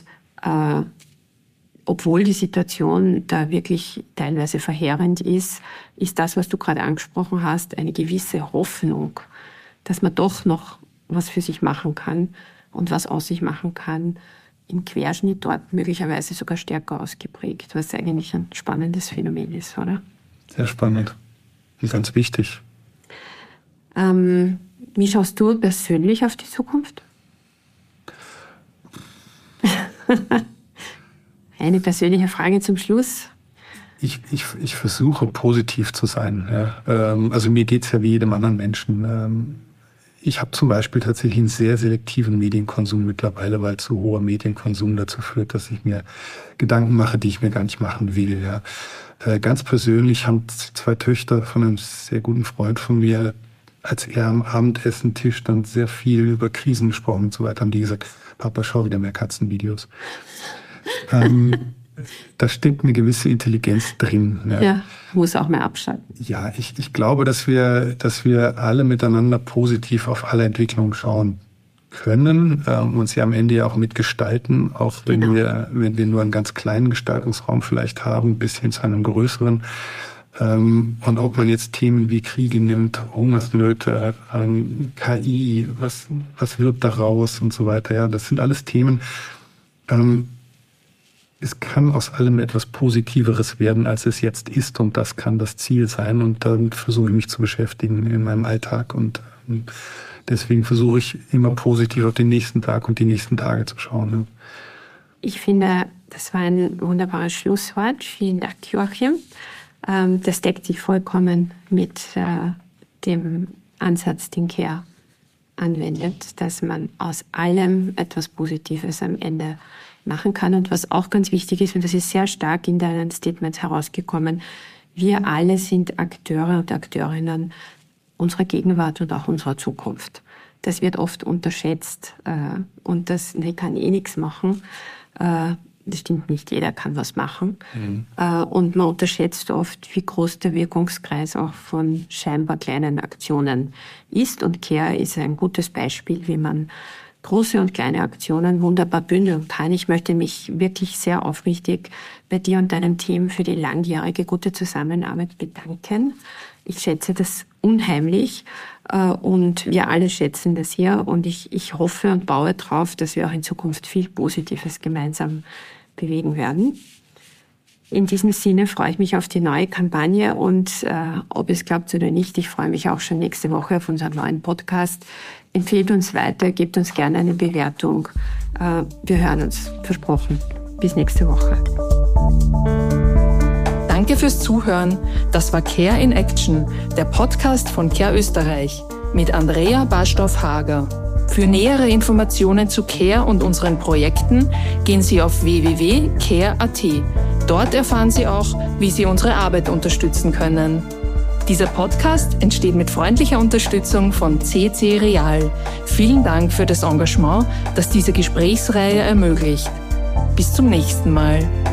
obwohl die Situation da wirklich teilweise verheerend ist, ist das, was du gerade angesprochen hast, eine gewisse Hoffnung, dass man doch noch was für sich machen kann und was aus sich machen kann, im Querschnitt dort möglicherweise sogar stärker ausgeprägt, was eigentlich ein spannendes Phänomen ist, oder? Sehr spannend und ganz wichtig. Wie schaust du persönlich auf die Zukunft? Eine persönliche Frage zum Schluss. Ich versuche positiv zu sein. Ja. Also mir geht's ja wie jedem anderen Menschen. Ich habe zum Beispiel tatsächlich einen sehr selektiven Medienkonsum mittlerweile, weil zu hoher Medienkonsum dazu führt, dass ich mir Gedanken mache, die ich mir gar nicht machen will. Ja. Ganz persönlich haben 2 Töchter von einem sehr guten Freund von mir, als er am Abendessentisch dann sehr viel über Krisen gesprochen und so weiter, haben die gesagt, Papa, schau wieder mehr Katzenvideos. Da steckt eine gewisse Intelligenz drin. Ja, muss auch mehr abschalten. Ja, ich glaube, dass wir alle miteinander positiv auf alle Entwicklungen schauen können und sie am Ende ja auch mitgestalten, auch wenn wir nur einen ganz kleinen Gestaltungsraum vielleicht haben, bis hin zu einem größeren. Und ob man jetzt Themen wie Kriege nimmt, Hungersnöte, KI, was wird daraus und so weiter. Ja, das sind alles Themen. Es kann aus allem etwas Positiveres werden, als es jetzt ist, und das kann das Ziel sein, und damit versuche ich mich zu beschäftigen in meinem Alltag, und deswegen versuche ich immer positiv auf den nächsten Tag und die nächsten Tage zu schauen. Ja. Ich finde, das war ein wunderbares Schlusswort. Vielen Dank, Joachim. Das deckt sich vollkommen mit dem Ansatz, den Care anwendet, dass man aus allem etwas Positives am Ende machen kann. Und was auch ganz wichtig ist, und das ist sehr stark in deinen Statements herausgekommen, wir alle sind Akteure und Akteurinnen unserer Gegenwart und auch unserer Zukunft. Das wird oft unterschätzt und das kann eh nichts machen. Das stimmt nicht, jeder kann was machen. Und man unterschätzt oft, wie groß der Wirkungskreis auch von scheinbar kleinen Aktionen ist. Und Care ist ein gutes Beispiel, wie man große und kleine Aktionen wunderbar bündeln kann. Ich möchte mich wirklich sehr aufrichtig bei dir und deinem Team für die langjährige gute Zusammenarbeit bedanken. Ich schätze das unheimlich und wir alle schätzen das hier, und ich hoffe und baue darauf, dass wir auch in Zukunft viel Positives gemeinsam bewegen werden. In diesem Sinne freue ich mich auf die neue Kampagne und ob es klappt oder nicht, ich freue mich auch schon nächste Woche auf unseren neuen Podcast. Empfehlt uns weiter, gebt uns gerne eine Bewertung. Wir hören uns, versprochen. Bis nächste Woche. Danke fürs Zuhören. Das war Care in Action, der Podcast von Care Österreich mit Andrea Bastow-Hager. Für nähere Informationen zu Care und unseren Projekten gehen Sie auf www.care.at. Dort erfahren Sie auch, wie Sie unsere Arbeit unterstützen können. Dieser Podcast entsteht mit freundlicher Unterstützung von CC Real. Vielen Dank für das Engagement, das diese Gesprächsreihe ermöglicht. Bis zum nächsten Mal.